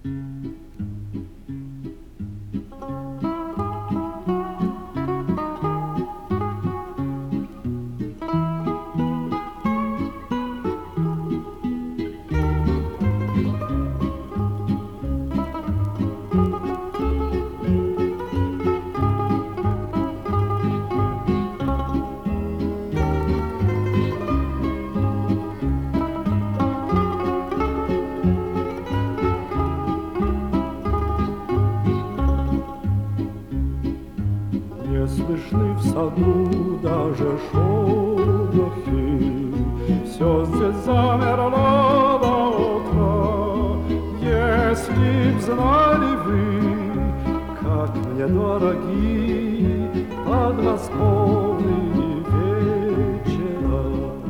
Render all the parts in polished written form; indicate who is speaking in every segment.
Speaker 1: Не слышны в саду даже шорохи, все здесь замерло до утра. Если б знали вы, как мне дороги подмосковные вечера,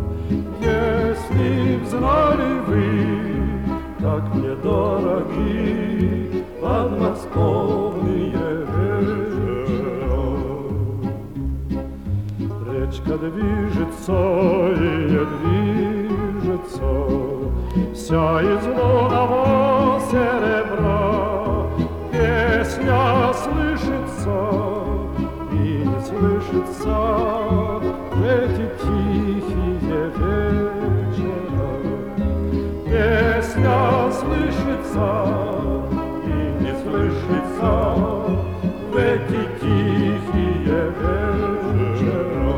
Speaker 1: если б знали вы, как мне дороги подмосковные вечера. Речка движется и не движется, вся из лунного серебра. Песня слышится и не слышится в эти тихие вечера. Песня слышится и не слышится в эти тихие вечера.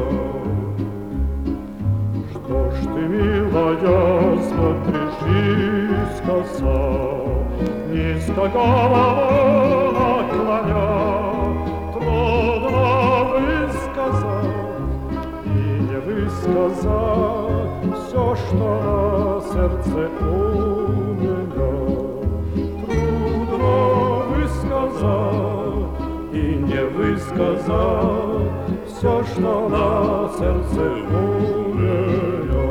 Speaker 1: Что ж ты, милая, смотришь искоса, низко голову наклоня? Трудно высказать и не высказать все, что на сердце у меня. Трудно высказать и не высказать все, что на сердце у меня.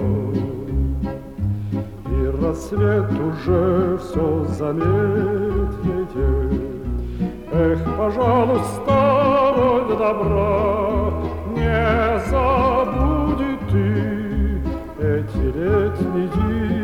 Speaker 1: И рассвет уже все заметнее. Эх, пожалуйста, будь добра, не забудь ты эти летние